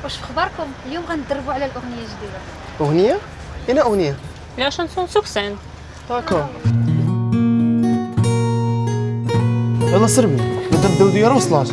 واش في خباركم اليوم غندربوا على الاغنيه الجديده. اغنيه؟ اين اغنيه؟ لا شانسون سوكسين. داكور يلا سربي بدا بداو ديالها وصلات.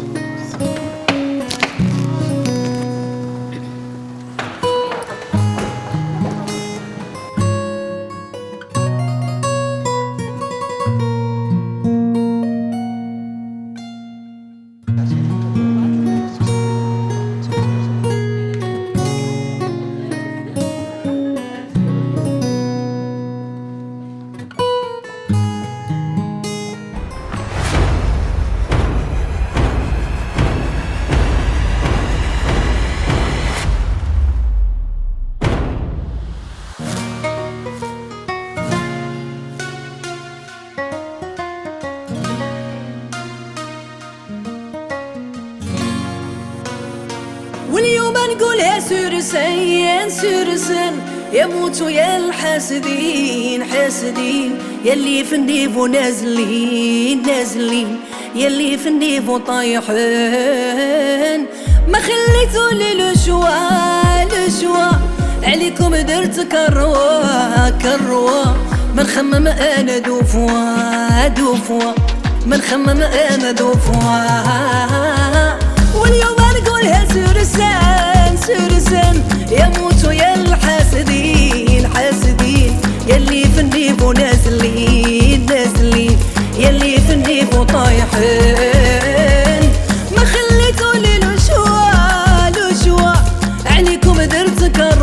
واليوم نقولها سورسين سورسين يموتوا يا الحاسدين حاسدين يلي في النيفو نازلين نازلين يلي في النيفو طايحين ما خليتوا لي لو شوا عليكم درت كروا ما نخمم انا دوفوا ما نخمم انا دوفوا واليوم نقولها سورسان يموتوا يا الحاسدين حاسدين يلي في النيفو نازلين يلي في النيفو طايحين ما خليتوا لي لو شوا عليكم درت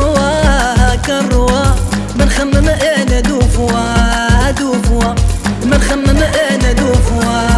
كروا ما نخمم انا دوفوا ما نخمم انا دوفوا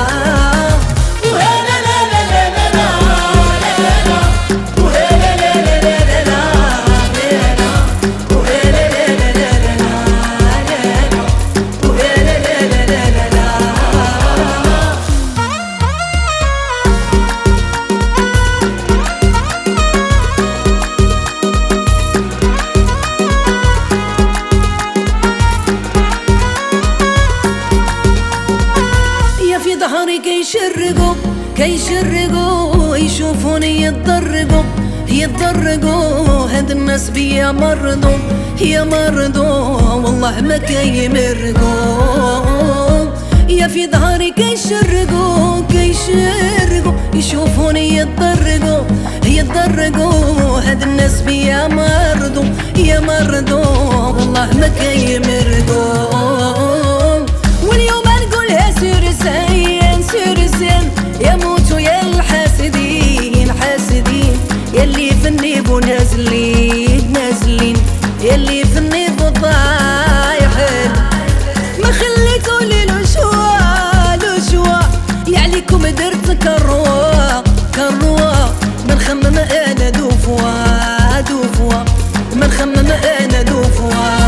ظهري كيشرقوا يشوفوني يتضرقوا هاد الناس بيا مرضوا والله ما كيمرقوا يا في ظهري كيشرقوا يشوفوني يتضرقوا هاد الناس بيا مرضوا والله ما كيمرقوا واليوم نقولها سورسين يموتوا يا الحاسدين حاسدين يلي في النيفو نازلين يلي في النيفو طايحين ما خليتوا لي لو شوا يعليكم درت كروا ما نخمم انا دوفوا ما نخمم انا دوفوا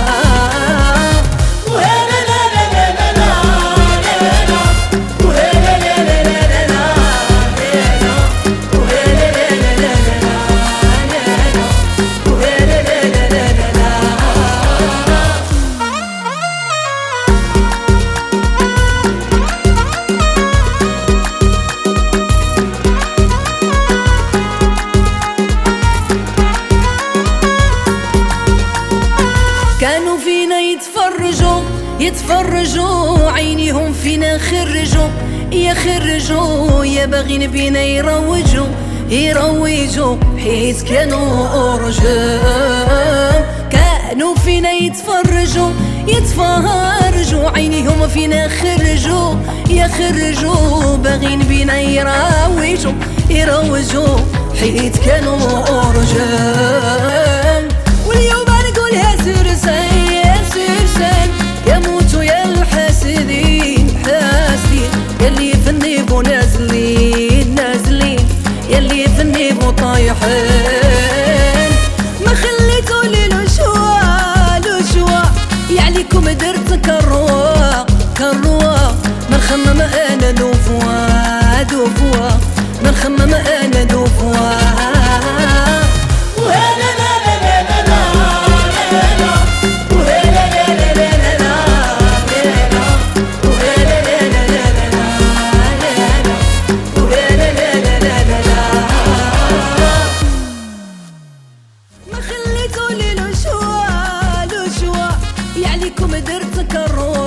كانوا فينا يتفرجوا عينيهم فينا يخرجوا يا باغين بينا يروجوا حيت كانوا رجال كانوا فينا يتفرجوا عينيهم فينا يخرجوا باغين بينا يروجوا حيت كانوا رجال واليوم نقولها سورسين يموتوا يا الحاسدين حاسدين يلي في النيفو نازلين يلي في النيفو طايحين ما خليتوا لي لو شوا يعليكم درت كروا ما نخمم انا دوفوا ما نخمم انا دوفوا فيكم درت كروه